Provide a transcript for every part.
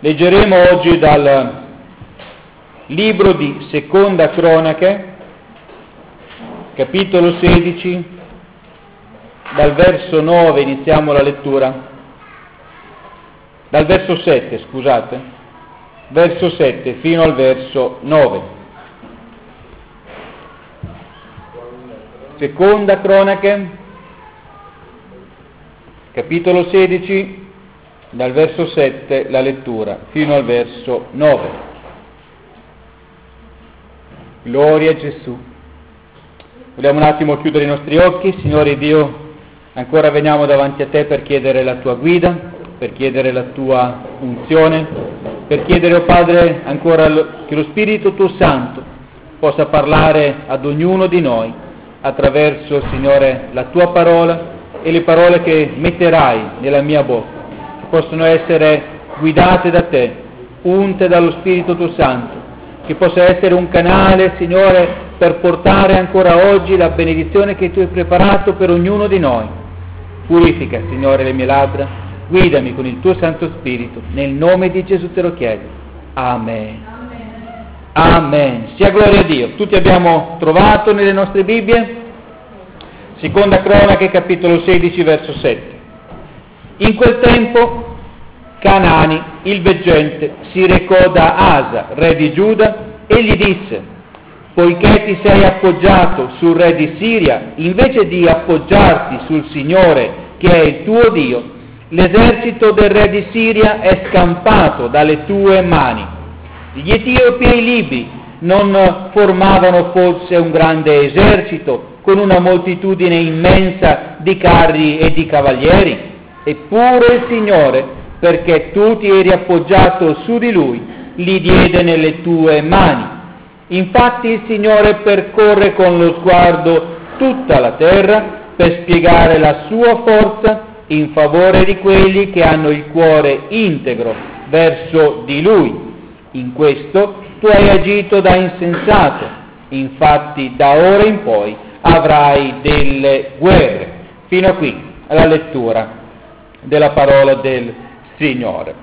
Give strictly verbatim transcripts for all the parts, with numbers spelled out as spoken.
Leggeremo oggi dal libro di Seconda Cronache, capitolo sedici, dal verso nove iniziamo la lettura, dal verso sette, scusate, verso sette fino al verso nove. Seconda Cronache, capitolo sedici, dal verso sette la lettura fino al verso nove. Gloria a Gesù. Vogliamo un attimo chiudere i nostri occhi. Signore Dio, ancora veniamo davanti a Te per chiedere la Tua guida, per chiedere la Tua unzione, per chiedere, oh Padre, ancora che lo Spirito Tuo Santo possa parlare ad ognuno di noi attraverso, Signore, la Tua parola e le parole che metterai nella mia bocca, possono essere guidate da Te, unte dallo Spirito Tuo Santo, che possa essere un canale, Signore, per portare ancora oggi la benedizione che Tu hai preparato per ognuno di noi. Purifica, Signore, le mie labbra, guidami con il Tuo Santo Spirito, nel nome di Gesù te lo chiedo. Amen. Amen. Amen. Sia gloria a Dio. Tutti abbiamo trovato nelle nostre Bibbie? Seconda Cronache, capitolo sedici, verso sette. In quel tempo Canani, il veggente, si recò da Asa, re di Giuda, e gli disse: poiché ti sei appoggiato sul re di Siria, invece di appoggiarti sul Signore, che è il tuo Dio, l'esercito del re di Siria è scampato dalle tue mani. Gli Etiopi e i Libi non formavano forse un grande esercito, con una moltitudine immensa di carri e di cavalieri? Eppure il Signore, perché tu ti eri appoggiato su di Lui, li diede nelle tue mani. Infatti il Signore percorre con lo sguardo tutta la terra per spiegare la sua forza in favore di quelli che hanno il cuore integro verso di Lui. In questo tu hai agito da insensato, infatti da ora in poi avrai delle guerre. Fino a qui alla lettura della parola del Signore.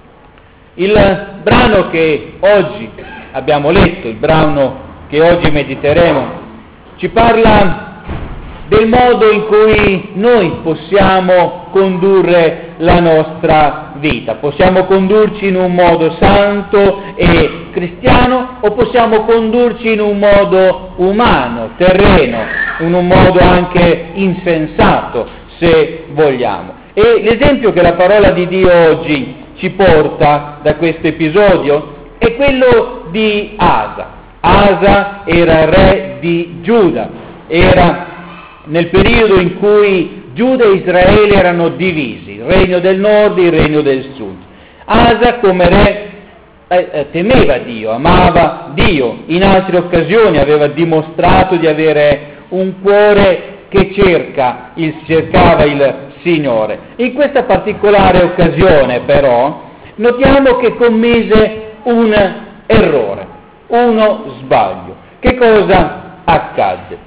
Il brano che oggi abbiamo letto, il brano che oggi mediteremo, ci parla del modo in cui noi possiamo condurre la nostra vita. Possiamo condurci in un modo santo e cristiano o possiamo condurci in un modo umano, terreno, in un modo anche insensato, se vogliamo. E l'esempio che la parola di Dio oggi ci porta da questo episodio è quello di Asa. Asa era re di Giuda, era nel periodo in cui Giuda e Israele erano divisi, il regno del nord e il regno del sud. Asa come re eh, temeva Dio, amava Dio, in altre occasioni aveva dimostrato di avere un cuore che cerca il, cercava il Signore. In questa particolare occasione però notiamo che commise un errore, uno sbaglio. Che cosa accadde?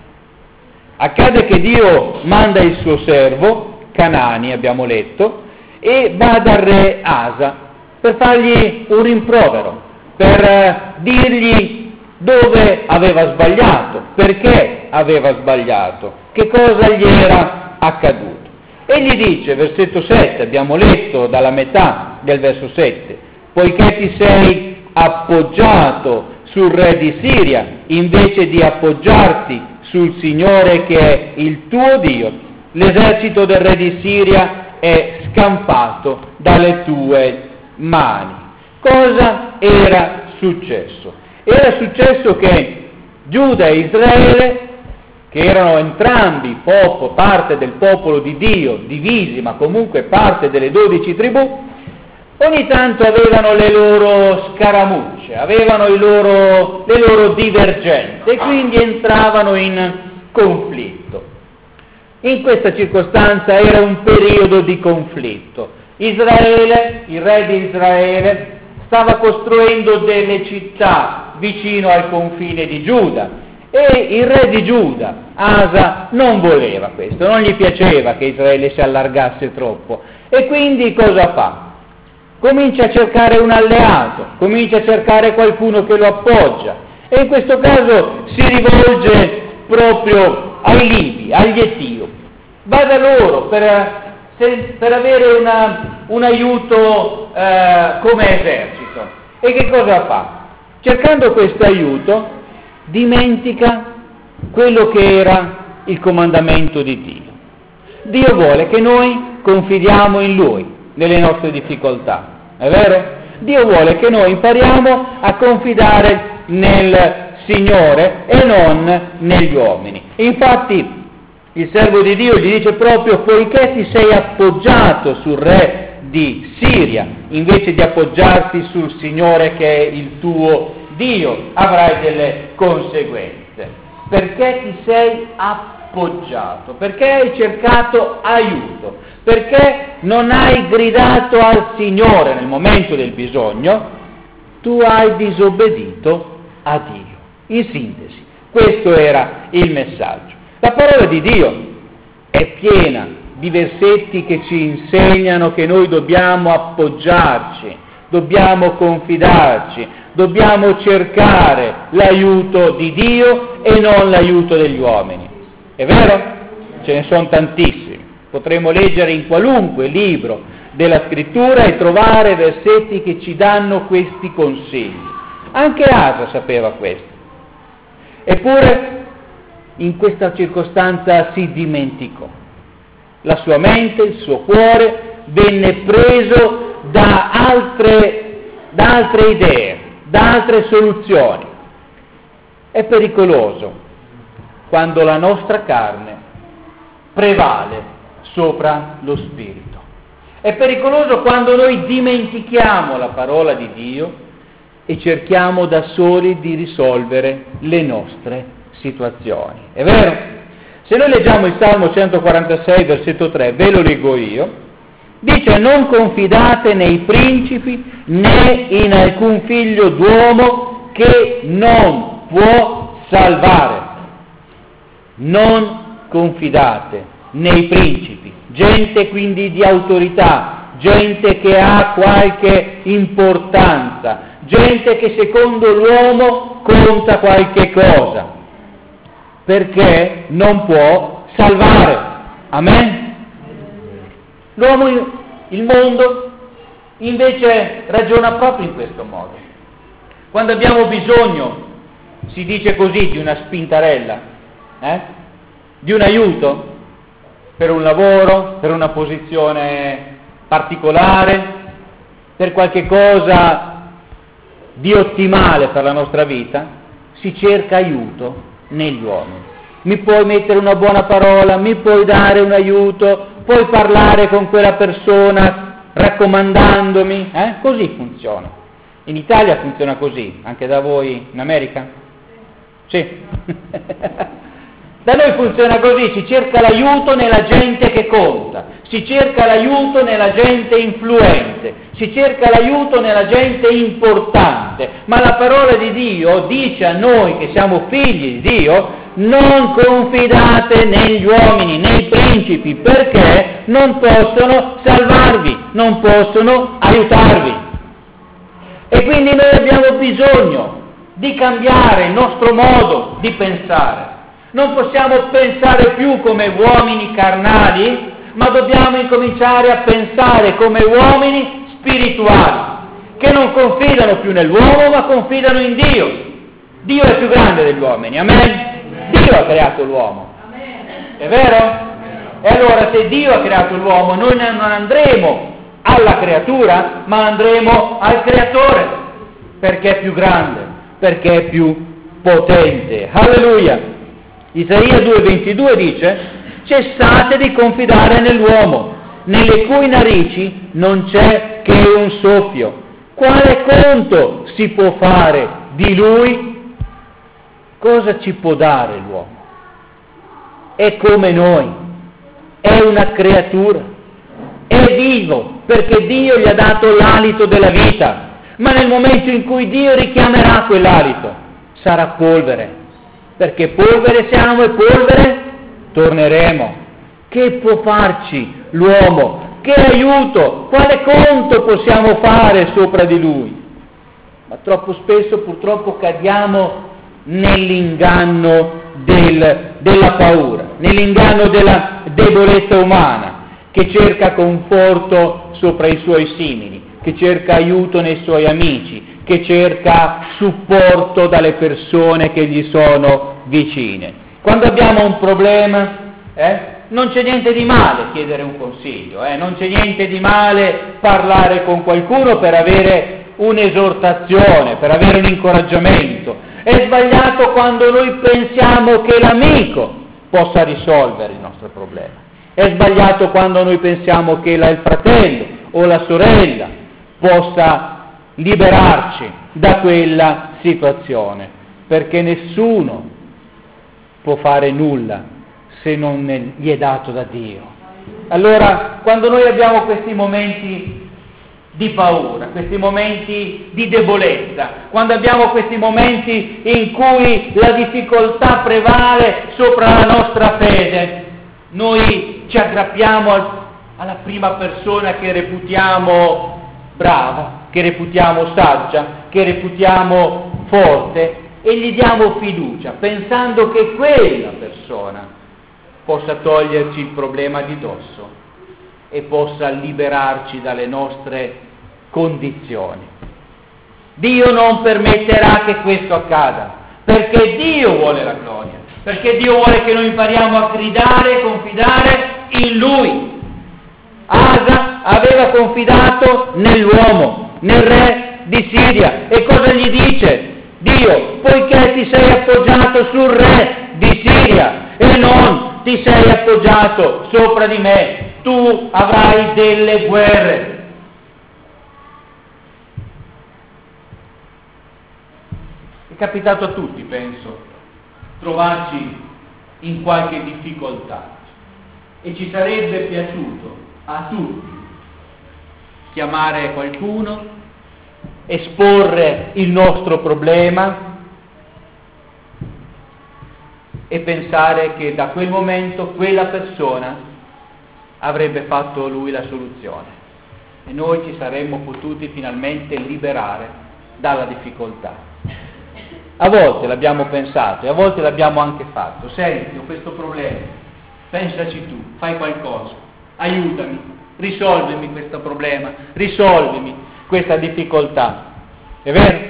Accade che Dio manda il suo servo, Canani abbiamo letto, e va dal re Asa per fargli un rimprovero, per dirgli dove aveva sbagliato, perché aveva sbagliato, che cosa gli era accaduto. E gli dice, versetto sette, abbiamo letto dalla metà del verso sette, poiché ti sei appoggiato sul re di Siria, invece di appoggiarti sul Signore che è il tuo Dio, l'esercito del re di Siria è scampato dalle tue mani. Cosa era successo? Era successo che Giuda e Israele, che erano entrambi popolo, parte del popolo di Dio, divisi, ma comunque parte delle dodici tribù, ogni tanto avevano le loro scaramucce, avevano i loro, le loro divergenze e quindi entravano in conflitto. In questa circostanza era un periodo di conflitto. Israele, il re di Israele, stava costruendo delle città vicino al confine di Giuda. E il re di Giuda, Asa, non voleva questo, non gli piaceva che Israele si allargasse troppo. E quindi cosa fa? comincia a cercare un alleato, comincia a cercare qualcuno che lo appoggia, e in questo caso si rivolge proprio ai Libi, agli Etiopi. Va da loro per, per avere una, un aiuto eh, come esercito. E che cosa fa? Cercando questo aiuto, dimentica quello che era il comandamento di Dio. Dio vuole che noi confidiamo in Lui nelle nostre difficoltà, è vero? Dio vuole che noi impariamo a confidare nel Signore e non negli uomini. Infatti il servo di Dio gli dice proprio: poiché ti sei appoggiato sul re di Siria, invece di appoggiarti sul Signore che è il tuo Dio, avrai delle conseguenze. Perché ti sei appoggiato? Perché hai cercato aiuto? Perché non hai gridato al Signore nel momento del bisogno? Tu hai disobbedito a Dio. In sintesi, questo era il messaggio. La parola di Dio è piena di versetti che ci insegnano che noi dobbiamo appoggiarci, dobbiamo confidarci, dobbiamo cercare l'aiuto di Dio e non l'aiuto degli uomini. È vero? Ce ne sono tantissimi. Potremmo leggere in qualunque libro della Scrittura e trovare versetti che ci danno questi consigli. Anche Asa sapeva questo. Eppure in questa circostanza si dimenticò. La sua mente, il suo cuore venne preso da altre, da altre idee, da altre soluzioni. È pericoloso quando la nostra carne prevale sopra lo spirito. È pericoloso quando noi dimentichiamo la parola di Dio e cerchiamo da soli di risolvere le nostre situazioni. È vero? Se noi leggiamo il Salmo centoquarantasei, versetto tre, ve lo leggo io, dice: non confidate nei principi né in alcun figlio d'uomo che non può salvare. Non confidate nei principi, gente quindi di autorità, gente che ha qualche importanza, gente che secondo l'uomo conta qualche cosa, perché non può salvare. Amen? L'uomo, il mondo, invece ragiona proprio in questo modo. Quando abbiamo bisogno, si dice così, di una spintarella, eh? di un aiuto per un lavoro, per una posizione particolare, per qualche cosa di ottimale per la nostra vita, si cerca aiuto negli uomini. Mi puoi mettere una buona parola, mi puoi dare un aiuto, puoi parlare con quella persona raccomandandomi, eh? Così funziona. In Italia funziona così, anche da voi in America? Sì. Da noi funziona così, si cerca l'aiuto nella gente che conta, si cerca l'aiuto nella gente influente, si cerca l'aiuto nella gente importante, ma la parola di Dio dice a noi che siamo figli di Dio: non confidate negli uomini, nei principi, perché non possono salvarvi, non possono aiutarvi. E quindi noi abbiamo bisogno di cambiare il nostro modo di pensare. Non possiamo pensare più come uomini carnali, ma dobbiamo incominciare a pensare come uomini spirituali, che non confidano più nell'uomo, ma confidano in Dio. Dio è più grande degli uomini, amen? Dio ha creato l'uomo, è vero? E allora se Dio ha creato l'uomo, noi non andremo alla creatura, ma andremo al creatore, perché è più grande, perché è più potente. Alleluia! Isaia due ventidue dice: cessate di confidare nell'uomo, nelle cui narici non c'è che un soffio. Quale conto si può fare di lui? Cosa ci può dare l'uomo? È come noi, è una creatura, è vivo, perché Dio gli ha dato l'alito della vita, ma nel momento in cui Dio richiamerà quell'alito, sarà polvere. Perché polvere siamo e polvere torneremo. Che può farci l'uomo che aiuto, quale conto possiamo fare sopra di lui? Ma troppo spesso purtroppo cadiamo nell'inganno del, della paura, nell'inganno della debolezza umana, che cerca conforto sopra i suoi simili, che cerca aiuto nei suoi amici, che cerca supporto dalle persone che gli sono vicine. Quando abbiamo un problema, eh, non c'è niente di male chiedere un consiglio, eh, non c'è niente di male parlare con qualcuno per avere un'esortazione, per avere un incoraggiamento. È sbagliato quando noi pensiamo che l'amico possa risolvere il nostro problema. È sbagliato quando noi pensiamo che la, il fratello o la sorella possa liberarci da quella situazione, perché nessuno può fare nulla se non gli è dato da Dio. Allora, quando noi abbiamo questi momenti di paura, questi momenti di debolezza, quando abbiamo questi momenti in cui la difficoltà prevale sopra la nostra fede, noi ci aggrappiamo al, alla prima persona che reputiamo brava, che reputiamo saggia, che reputiamo forte e gli diamo fiducia, pensando che quella persona possa toglierci il problema di dosso e possa liberarci dalle nostre condizioni. Dio non permetterà che questo accada, perché Dio vuole la gloria, perché Dio vuole che noi impariamo a gridare e confidare in Lui. Asa aveva confidato nell'uomo, nel re di Siria, e cosa gli dice? Dio, poiché ti sei appoggiato sul re di Siria e non ti sei appoggiato sopra di me, tu avrai delle guerre. È capitato a tutti, penso, trovarci in qualche difficoltà, e ci sarebbe piaciuto a tutti chiamare qualcuno, esporre il nostro problema e pensare che da quel momento quella persona avrebbe fatto lui la soluzione e noi ci saremmo potuti finalmente liberare dalla difficoltà. A volte l'abbiamo pensato e a volte l'abbiamo anche fatto. Senti, ho questo problema, pensaci tu, fai qualcosa, aiutami, risolvimi questo problema, risolvimi questa difficoltà. È vero?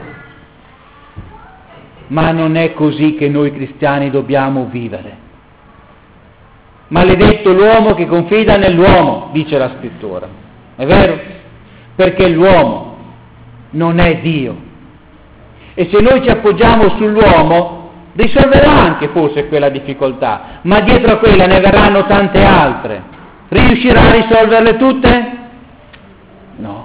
Ma non è così che noi cristiani dobbiamo vivere. Maledetto l'uomo che confida nell'uomo, dice la scrittura. È vero? Perché l'uomo non è Dio. E se noi ci appoggiamo sull'uomo, risolverà anche forse quella difficoltà, ma dietro a quella ne verranno tante altre. Riuscirà a risolverle tutte? No.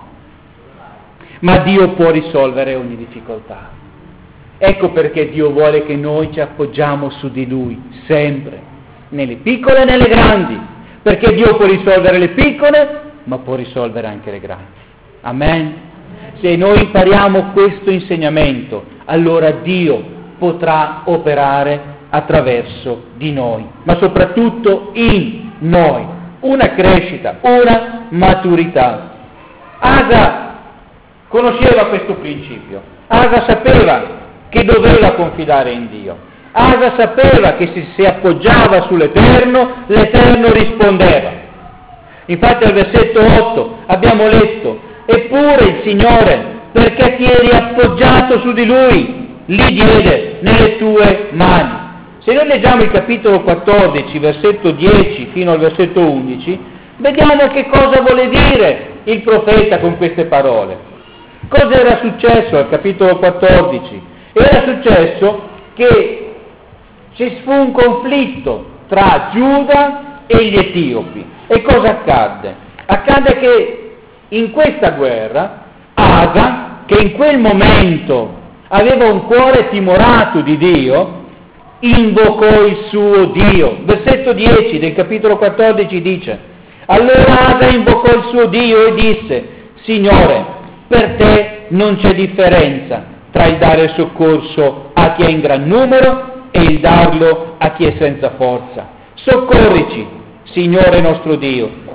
Ma Dio può risolvere ogni difficoltà. Ecco perché Dio vuole che noi ci appoggiamo su di Lui, sempre, nelle piccole e nelle grandi, perché Dio può risolvere le piccole, ma può risolvere anche le grandi. Amen? Se noi impariamo questo insegnamento, allora Dio potrà operare attraverso di noi, ma soprattutto in noi, una crescita, una maturità. Asa conosceva questo principio, Asa sapeva che doveva confidare in Dio, Asa sapeva che se si appoggiava sull'Eterno, l'Eterno rispondeva. Infatti al versetto otto abbiamo letto: eppure il Signore, perché ti eri appoggiato su di Lui, li diede nelle tue mani. Se noi leggiamo il capitolo quattordici, versetto dieci fino al versetto undici, vediamo che cosa vuole dire il profeta con queste parole. Cosa era successo al capitolo quattordici? Era successo che ci fu un conflitto tra Giuda e gli Etiopi. E cosa accadde? Accadde che in questa guerra Asa, che in quel momento aveva un cuore timorato di Dio, invocò il suo Dio. Versetto dieci del capitolo quattordici dice: allora Asa invocò il suo Dio e disse: Signore, per te non c'è differenza tra il dare soccorso a chi è in gran numero e il darlo a chi è senza forza. Soccorrici, Signore nostro Dio,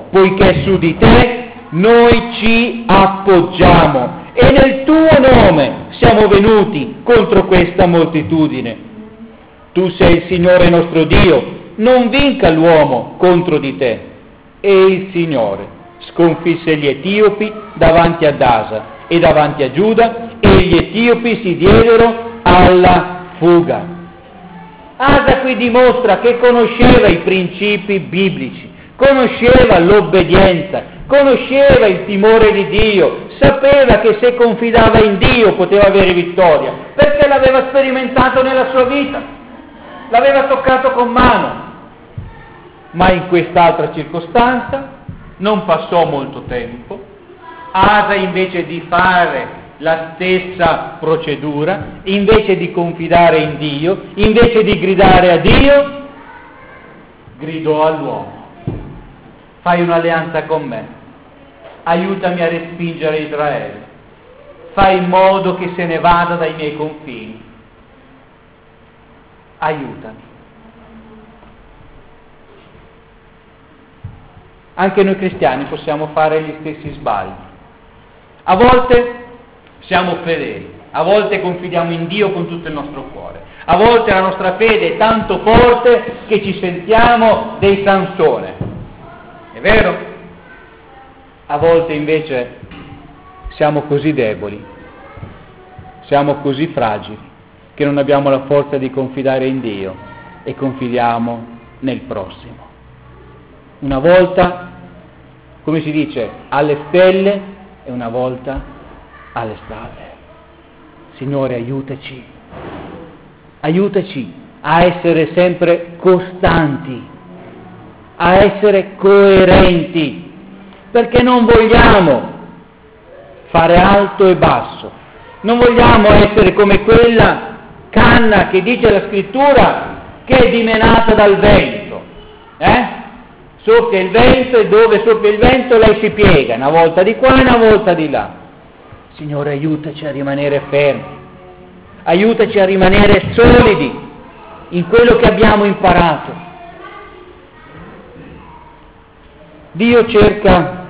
poiché su di te noi ci appoggiamo e nel tuo nome siamo venuti contro questa moltitudine. Tu sei il Signore nostro Dio, non vinca l'uomo contro di te. E il Signore sconfisse gli Etiopi davanti ad Asa e davanti a Giuda, e gli Etiopi si diedero alla fuga. Asa qui dimostra che conosceva i principi biblici, conosceva l'obbedienza, conosceva il timore di Dio, sapeva che se confidava in Dio poteva avere vittoria, perché l'aveva sperimentato nella sua vita, l'aveva toccato con mano. Ma in quest'altra circostanza non passò molto tempo. Asa, invece di fare la stessa procedura, invece di confidare in Dio, invece di gridare a Dio, gridò all'uomo: fai un'alleanza con me, aiutami a respingere Israele, fai in modo che se ne vada dai miei confini, aiutami. Anche noi cristiani possiamo fare gli stessi sbagli. A volte siamo fedeli, a volte confidiamo in Dio con tutto il nostro cuore, a volte la nostra fede è tanto forte che ci sentiamo dei Sansone, è vero? A volte invece siamo così deboli, siamo così fragili che non abbiamo la forza di confidare in Dio e confidiamo nel prossimo. Una volta, come si dice, alle stelle e una volta alle stalle. Signore, aiutaci, aiutaci a essere sempre costanti, a essere coerenti, perché non vogliamo fare alto e basso, non vogliamo essere come quella canna che dice la scrittura che è dimenata dal vento, eh? Soffia il vento e dove soffia il vento lei si piega, una volta di qua e una volta di là. Signore, aiutaci a rimanere fermi, aiutaci a rimanere solidi in quello che abbiamo imparato. Dio cerca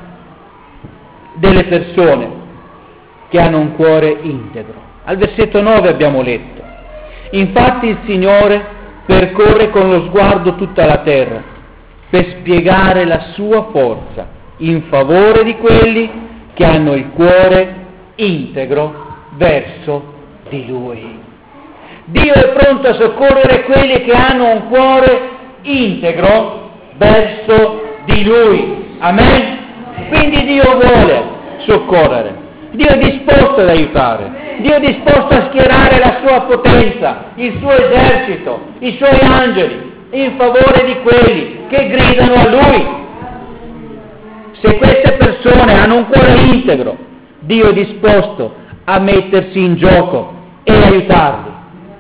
delle persone che hanno un cuore integro. Al versetto nove abbiamo letto: infatti il Signore percorre con lo sguardo tutta la terra per spiegare la sua forza in favore di quelli che hanno il cuore integro verso di Lui. Dio è pronto a soccorrere quelli che hanno un cuore integro verso di Lui. Amen? Quindi Dio vuole soccorrere, Dio è disposto ad aiutare, Dio è disposto a schierare la sua potenza, il suo esercito, i suoi angeli in favore di quelli che gridano a Lui. Se queste persone hanno un cuore integro, Dio è disposto a mettersi in gioco e aiutarli.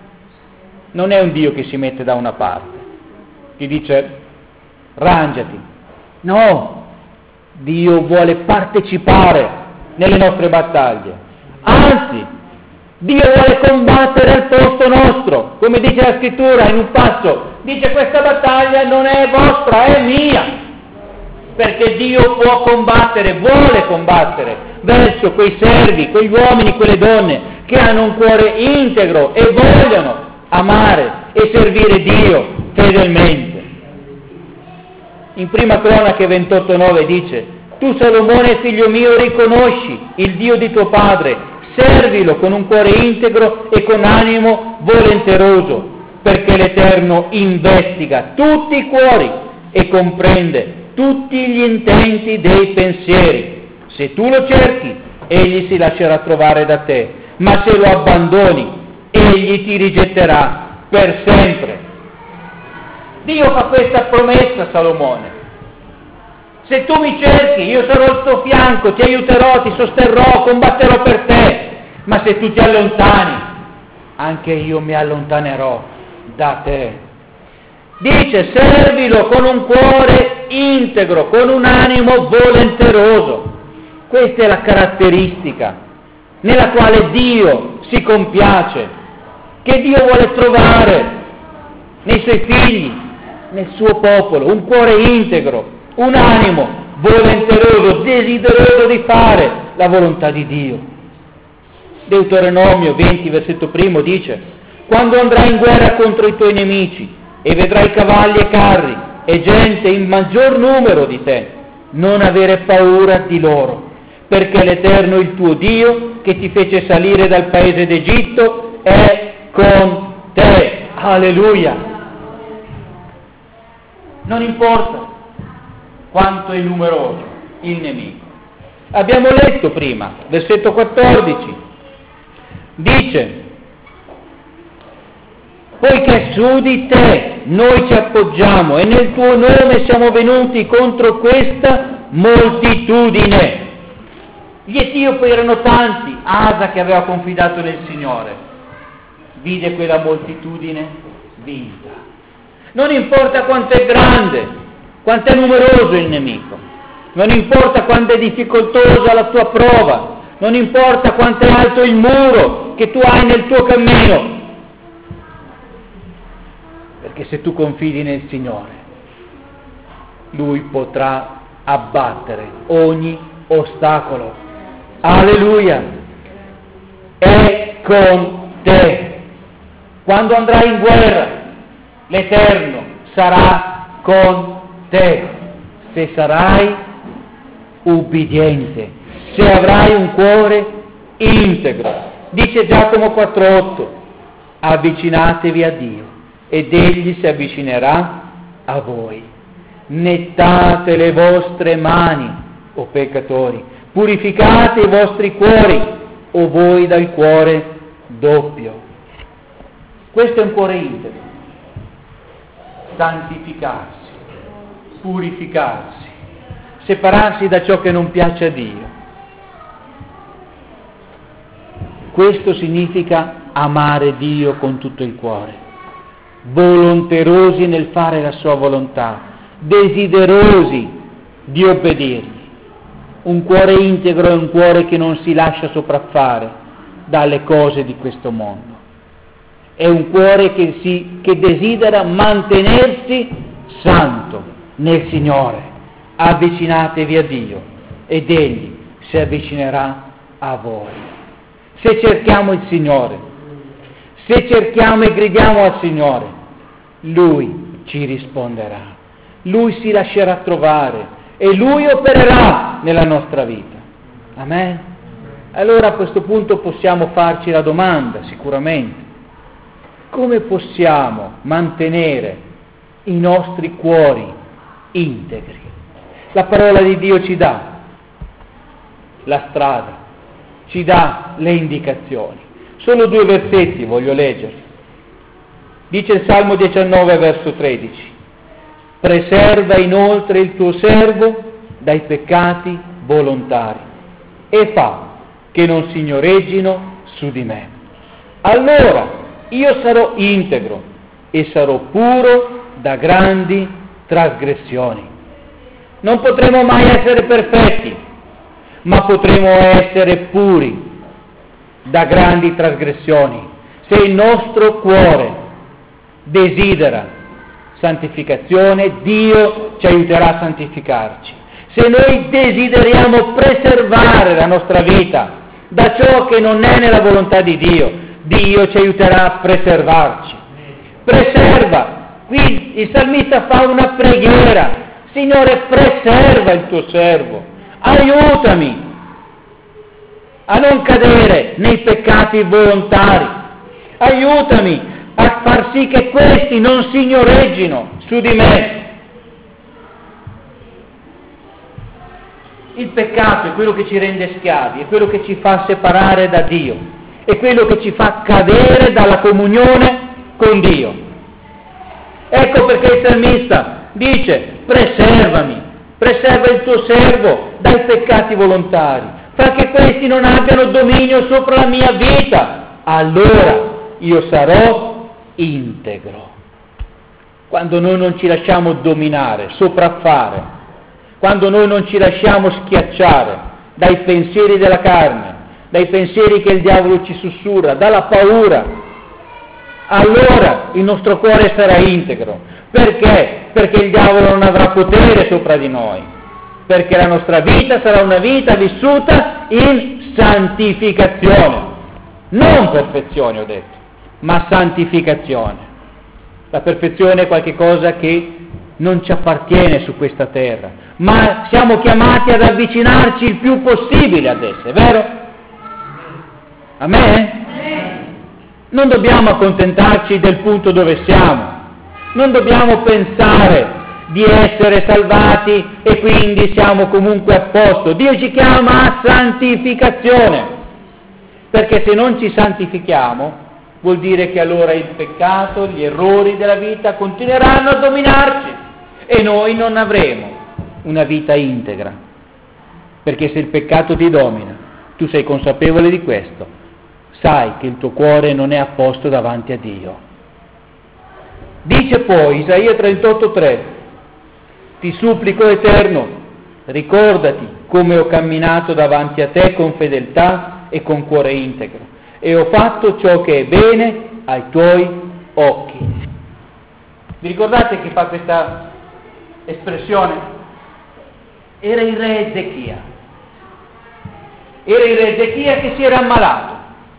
Non è un Dio che si mette da una parte, che dice rangiati. No, Dio vuole partecipare nelle nostre battaglie. Anzi, Dio vuole combattere al posto nostro, come dice la scrittura in un passo, dice questa battaglia non è vostra, è mia, perché Dio può combattere, vuole combattere verso quei servi, quegli uomini, quelle donne che hanno un cuore integro e vogliono amare e servire Dio fedelmente. In prima Cronache ventotto nove dice: tu Salomone figlio mio riconosci il Dio di tuo padre, servilo con un cuore integro e con animo volenteroso, perché l'Eterno investiga tutti i cuori e comprende tutti gli intenti dei pensieri. Se tu lo cerchi, egli si lascerà trovare da te, ma se lo abbandoni, egli ti rigetterà per sempre. Dio fa questa promessa a Salomone: se tu mi cerchi, io sarò al tuo fianco, ti aiuterò, ti sosterrò, combatterò per te. Ma se tu ti allontani, anche io mi allontanerò da te. Dice: servilo con un cuore integro, con un animo volenteroso. Questa è la caratteristica nella quale Dio si compiace, che Dio vuole trovare nei suoi figli, nel suo popolo, un cuore integro, un animo volenteroso, desideroso di fare la volontà di Dio. Deuteronomio venti, versetto primo dice: quando andrai in guerra contro i tuoi nemici e vedrai cavalli e carri e gente in maggior numero di te, non avere paura di loro, perché l'Eterno, il tuo Dio, che ti fece salire dal paese d'Egitto, è con te. Alleluia! Non importa quanto è numeroso il nemico. Abbiamo letto prima, versetto quattordici, dice: poiché su di te noi ci appoggiamo e nel tuo nome siamo venuti contro questa moltitudine. Gli etiopi erano tanti, Asa, che aveva confidato nel Signore, vide quella moltitudine vinta. Non importa quanto è grande, quanto è numeroso il nemico, non importa quanto è difficoltosa la tua prova, non importa quanto è alto il muro che tu hai nel tuo cammino, perché se tu confidi nel Signore, Lui potrà abbattere ogni ostacolo. Alleluia! È con te. Quando andrai in guerra, l'Eterno sarà con te, se sarai ubbidiente, se avrai un cuore integro. Dice Giacomo quattro otto: avvicinatevi a Dio ed Egli si avvicinerà a voi. Nettate le vostre mani, o peccatori, purificate i vostri cuori, o voi dal cuore doppio. Questo è un cuore integro. Santificarsi, purificarsi, separarsi da ciò che non piace a Dio. Questo significa amare Dio con tutto il cuore, volonterosi nel fare la sua volontà, desiderosi di obbedirgli. Un cuore integro è un cuore che non si lascia sopraffare dalle cose di questo mondo. È un cuore che, si, che desidera mantenersi santo nel Signore. Avvicinatevi a Dio ed Egli si avvicinerà a voi. Se cerchiamo il Signore, se cerchiamo e gridiamo al Signore, Lui ci risponderà. Lui si lascerà trovare e Lui opererà nella nostra vita. Amen? Allora a questo punto possiamo farci la domanda, sicuramente: come possiamo mantenere i nostri cuori integri? La parola di Dio ci dà la strada, ci dà le indicazioni. Solo due versetti voglio leggerli. Dice il Salmo diciannove, verso tredici: preserva inoltre il tuo servo dai peccati volontari e fa che non signoreggino su di me. Allora io sarò integro e sarò puro da grandi trasgressioni. Non potremo mai essere perfetti, ma potremo essere puri da grandi trasgressioni se il nostro cuore desidera santificazione. Dio ci aiuterà a santificarci. Se noi desideriamo preservare la nostra vita da ciò che non è nella volontà di Dio, Dio ci aiuterà a preservarci. Preserva. Qui il salmista fa una preghiera: Signore, preserva il tuo servo, aiutami a non cadere nei peccati volontari, aiutami a far sì che questi non signoreggino su di me. Il peccato è quello che ci rende schiavi, è quello che ci fa separare da Dio, è quello che ci fa cadere dalla comunione con Dio. Ecco perché il salmista dice: preservami, preserva il tuo servo dai peccati volontari, fa che questi non abbiano dominio sopra la mia vita, allora io sarò integro. Quando noi non ci lasciamo dominare, sopraffare, quando noi non ci lasciamo schiacciare dai pensieri della carne, dai pensieri che il diavolo ci sussurra, dalla paura, allora il nostro cuore sarà integro. Perché? Perché il diavolo non avrà potere sopra di noi. perché la nostra vita sarà una vita vissuta in santificazione. Non perfezione, ho detto, ma santificazione. La perfezione è qualcosa che non ci appartiene su questa terra, ma siamo chiamati ad avvicinarci il più possibile ad essa, è vero? Amen? Non dobbiamo accontentarci del punto dove siamo, non dobbiamo pensare di essere salvati e quindi siamo comunque a posto. Dio ci chiama a santificazione, perché se non ci santifichiamo vuol dire che allora il peccato, gli errori della vita continueranno a dominarci e noi non avremo una vita integra, perché se il peccato ti domina, tu sei consapevole di questo, sai che il tuo cuore non è a posto davanti a Dio. Dice poi Isaia trentotto tre: ti supplico, Eterno, ricordati come ho camminato davanti a te con fedeltà e con cuore integro, e ho fatto ciò che è bene ai tuoi occhi. Vi ricordate chi fa questa espressione? Era il re Ezechia. Era il re Ezechia che si era ammalato,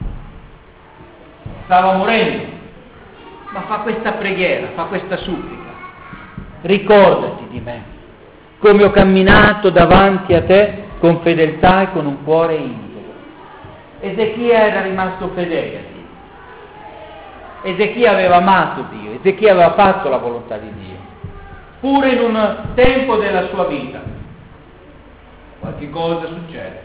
stava morendo, ma fa questa preghiera, fa questa supplica: ricordati di me, come ho camminato davanti a te con fedeltà e con un cuore integro. Ezechia era rimasto fedele a Dio. Ezechia aveva amato Dio, Ezechia aveva fatto la volontà di Dio, pure in un tempo della sua vita qualche cosa succede.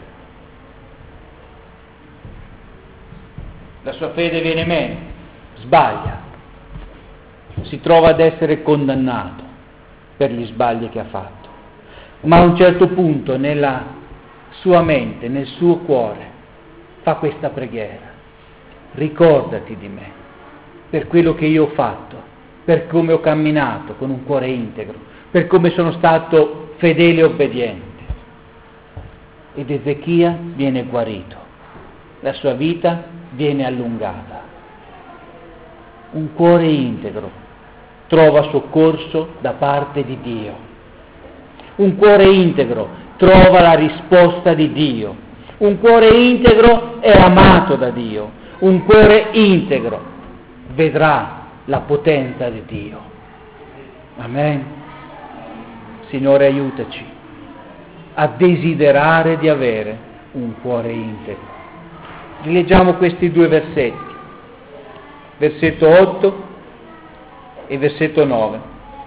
La sua fede viene meno, sbaglia, si trova ad essere condannato per gli sbagli che ha fatto, ma a un certo punto nella sua mente, nel suo cuore, fa questa preghiera: ricordati di me, per quello che io ho fatto, per come ho camminato con un cuore integro, per come sono stato fedele e obbediente. Ed Ezechia viene guarito, la sua vita viene allungata. Un cuore integro trova soccorso da parte di Dio. Un cuore integro trova la risposta di Dio. Un cuore integro è amato da Dio. Un cuore integro vedrà la potenza di Dio. Amen. Signore, aiutaci a desiderare di avere un cuore integro. Rileggiamo questi due versetti, versetto otto e versetto nove.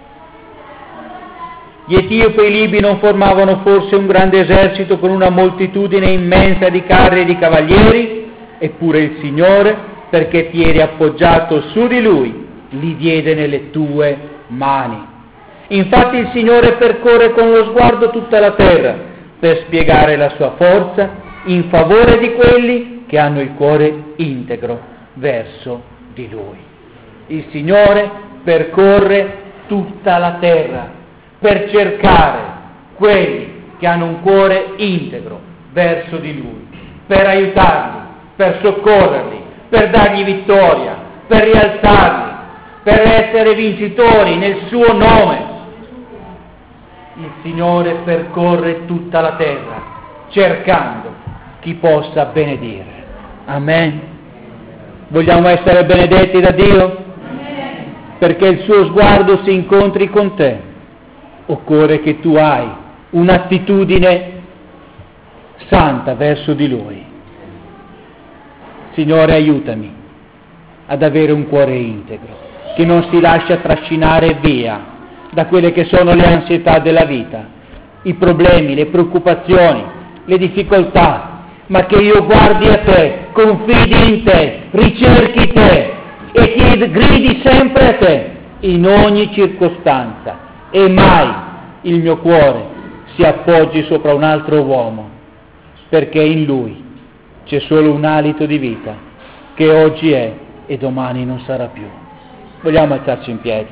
Gli Etiopi e i Libi non formavano forse un grande esercito con una moltitudine immensa di carri e di cavalieri? Eppure il Signore, perché ti eri appoggiato su di Lui, li diede nelle tue mani. Infatti il Signore percorre con lo sguardo tutta la terra per spiegare la sua forza in favore di quelli che hanno il cuore integro verso di Lui. Il Signore percorre tutta la terra per cercare quelli che hanno un cuore integro verso di Lui, per aiutarli, per soccorrerli, per dargli vittoria, per rialzarli, per essere vincitori nel suo nome. Il Signore percorre tutta la terra cercando chi possa benedire. Amen. Vogliamo essere benedetti da Dio? Amen. Perché il suo sguardo si incontri con te, occorre che tu hai un'attitudine santa verso di Lui. Signore, aiutami ad avere un cuore integro, che non si lascia trascinare via da quelle che sono le ansietà della vita, i problemi, le preoccupazioni, le difficoltà, ma che io guardi a te, confidi in te, ricerchi te e chiedi, gridi sempre a te in ogni circostanza, e mai il mio cuore si appoggi sopra un altro uomo, perché in lui c'è solo un alito di vita che oggi è e domani non sarà più. Vogliamo alzarci in piedi?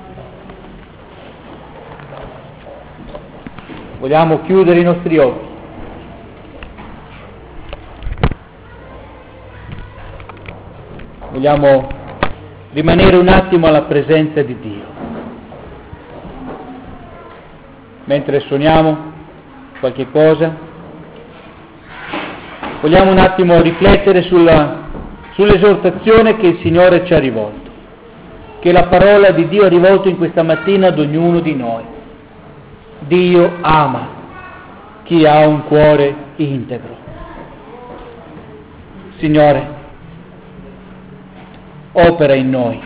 Vogliamo chiudere i nostri occhi? Vogliamo rimanere un attimo alla presenza di Dio. Mentre suoniamo, qualche cosa? Vogliamo un attimo riflettere sulla, sull'esortazione che il Signore ci ha rivolto, che la parola di Dio ha rivolto in questa mattina ad ognuno di noi. Dio ama chi ha un cuore integro. Signore, opera in noi,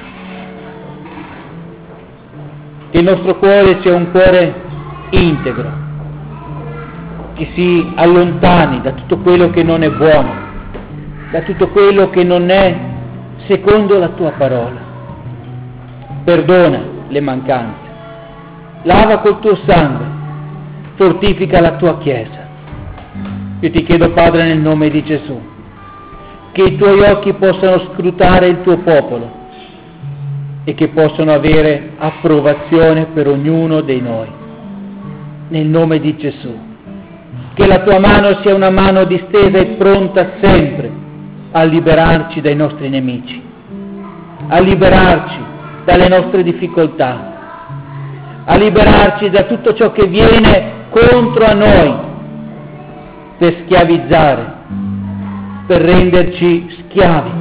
che il nostro cuore sia un cuore integro, che si allontani da tutto quello che non è buono, da tutto quello che non è secondo la tua parola. Perdona le mancanze, lava col tuo sangue, fortifica la tua Chiesa. Io ti chiedo, Padre, nel nome di Gesù, che i tuoi occhi possano scrutare il tuo popolo e che possano avere approvazione per ognuno dei noi. Nel nome di Gesù, che la tua mano sia una mano distesa e pronta sempre a liberarci dai nostri nemici, a liberarci dalle nostre difficoltà, a liberarci da tutto ciò che viene contro a noi per schiavizzare, per renderci schiavi.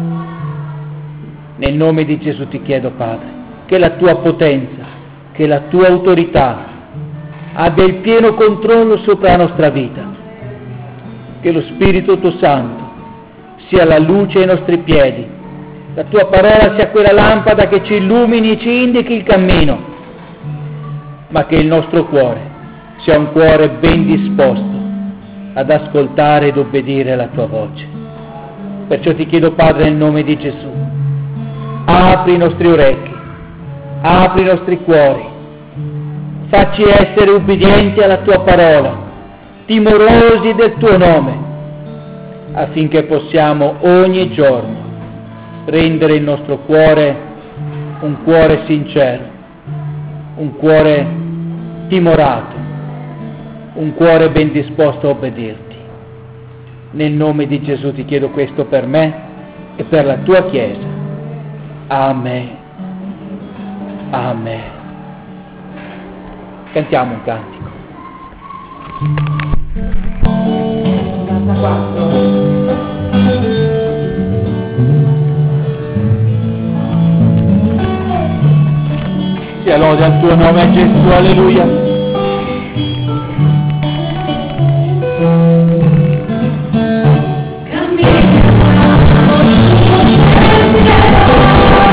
Nel nome di Gesù ti chiedo, Padre, che la tua potenza, che la tua autorità abbia il pieno controllo sopra la nostra vita, che lo Spirito tuo Santo sia la luce ai nostri piedi, la tua parola sia quella lampada che ci illumini e ci indichi il cammino, ma che il nostro cuore sia un cuore ben disposto ad ascoltare ed obbedire alla tua voce. Perciò ti chiedo, Padre, nel nome di Gesù, apri i nostri orecchi, apri i nostri cuori, facci essere ubbidienti alla tua parola, timorosi del tuo nome, affinché possiamo ogni giorno rendere il nostro cuore un cuore sincero, un cuore timorato, un cuore ben disposto a obbedirti. Nel nome di Gesù ti chiedo questo per me e per la tua Chiesa. Amen. Amen. Cantiamo un cantico. Sia lode al tuo nome, Gesù, alleluia.